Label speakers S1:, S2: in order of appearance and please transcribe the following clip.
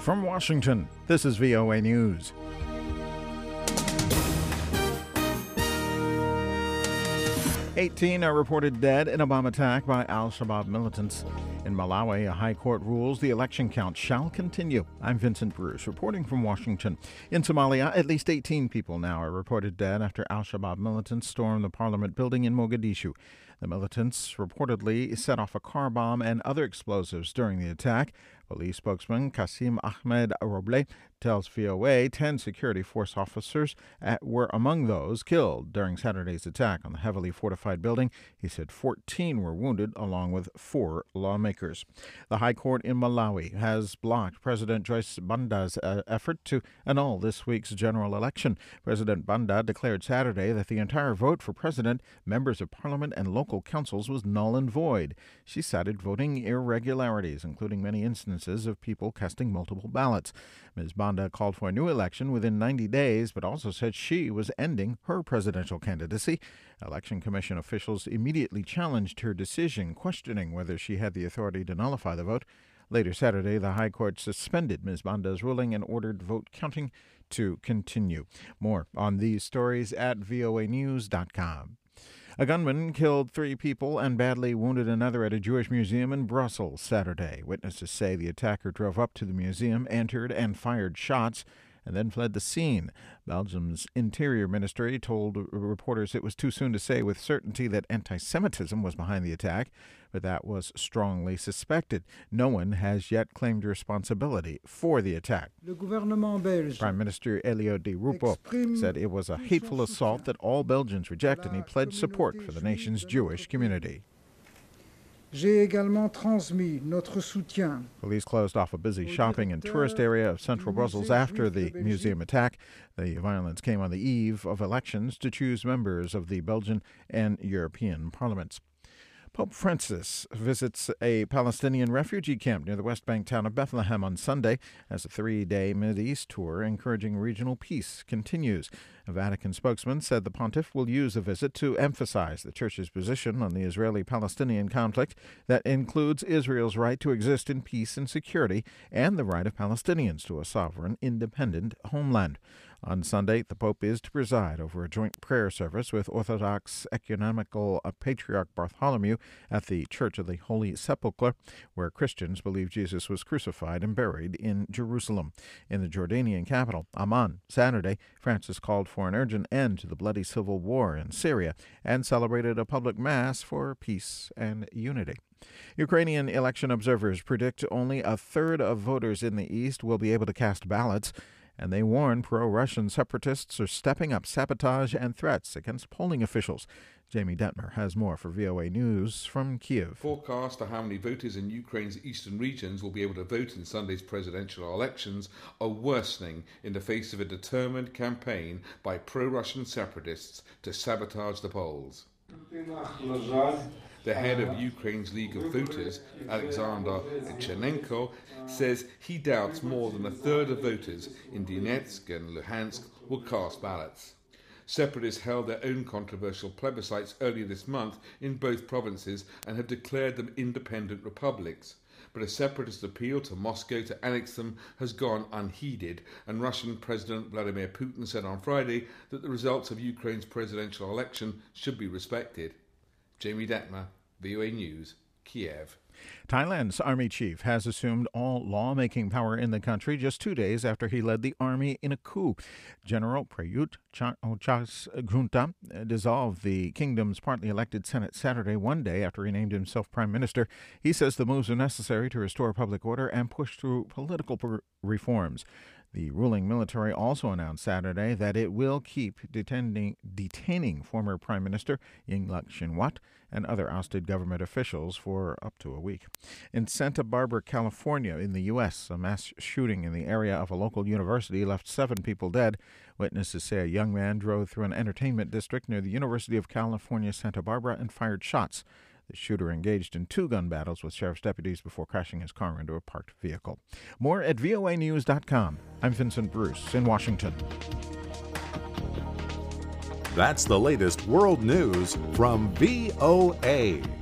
S1: From Washington, this is VOA News. "18 are reported dead in a bomb attack by al-Shabaab militants. In Malawi, a high court rules the election count shall continue. I'm Vincent Bruce, reporting from Washington. In Somalia, at least 18 people now are reported dead after al-Shabaab militants stormed the parliament building in Mogadishu. The militants reportedly set off a car bomb and other explosives during the attack. Police spokesman Qasim Ahmed Roble tells VOA 10 security force officers were among those killed during Saturday's attack on the heavily fortified building. He said 14 were wounded, along with 4 lawmakers. The High Court in Malawi has blocked President Joyce Banda's effort to annul this week's general election. President Banda declared Saturday that the entire vote for president, members of parliament, and local councils was null and void. She cited voting irregularities, including many instances of people casting multiple ballots. Ms. Banda called for a new election within 90 days, but also said she was ending her presidential candidacy. Election Commission officials immediately challenged her decision, questioning whether she had the authority to nullify the vote. Later Saturday, the High Court suspended Ms. Banda's ruling and ordered vote counting to continue. More on these stories at voanews.com. A gunman killed 3 people and badly wounded another at a Jewish museum in Brussels Saturday. Witnesses say the attacker drove up to the museum, entered, and fired shots, and then fled the scene. Belgium's Interior Ministry told reporters it was too soon to say with certainty that anti-Semitism was behind the attack, but that was strongly suspected. No one has yet claimed responsibility for the attack. Prime Minister Elio Di Rupo said it was a hateful assault that all Belgians reject, and he pledged support for the nation's Jewish community.
S2: Police
S1: closed off a busy shopping and tourist area of central Brussels after the museum attack. The violence came on the eve of elections to choose members of the Belgian and European parliaments. Pope Francis visits a Palestinian refugee camp near the West Bank town of Bethlehem on Sunday as a 3-day Mideast tour encouraging regional peace continues. A Vatican spokesman said the pontiff will use the visit to emphasize the church's position on the Israeli-Palestinian conflict that includes Israel's right to exist in peace and security and the right of Palestinians to a sovereign, independent homeland. On Sunday, the Pope is to preside over a joint prayer service with Orthodox Ecumenical Patriarch Bartholomew at the Church of the Holy Sepulchre, where Christians believe Jesus was crucified and buried in Jerusalem. In the Jordanian capital, Amman, Saturday, Francis called for an urgent end to the bloody civil war in Syria and celebrated a public mass for peace and unity. Ukrainian election observers predict only a third of voters in the east will be able to cast ballots, and they warn pro-Russian separatists are stepping up sabotage and threats against polling officials. Jamie Detmer has more for VOA News from Kiev.
S3: Forecasts for how many voters in Ukraine's eastern regions will be able to vote in Sunday's presidential elections are worsening in the face of a determined campaign by pro-Russian separatists to sabotage the polls. The head of Ukraine's League of Voters, Alexander Chernenko, says he doubts more than a third of voters in Donetsk and Luhansk will cast ballots. Separatists held their own controversial plebiscites earlier this month in both provinces and have declared them independent republics. But a separatist appeal to Moscow to annex them has gone unheeded, and Russian President Vladimir Putin said on Friday that the results of Ukraine's presidential election should be respected. Jamie Detmer, VOA News, Kiev.
S1: Thailand's army chief has assumed all lawmaking power in the country just 2 days after he led the army in a coup. General Prayut Chan-o-cha's junta dissolved the kingdom's partly elected Senate Saturday, 1 day after he named himself prime minister. He says the moves are necessary to restore public order and push through political reforms. The ruling military also announced Saturday that it will keep detaining former Prime Minister Yingluck Shinawatra and other ousted government officials for up to a week. In Santa Barbara, California, in the U.S., a mass shooting in the area of a local university left 7 people dead. Witnesses say a young man drove through an entertainment district near the University of California, Santa Barbara, and fired shots. The shooter engaged in 2 gun battles with sheriff's deputies before crashing his car into a parked vehicle. More at voanews.com. I'm Vincent Bruce in Washington.
S4: That's the latest world news from VOA.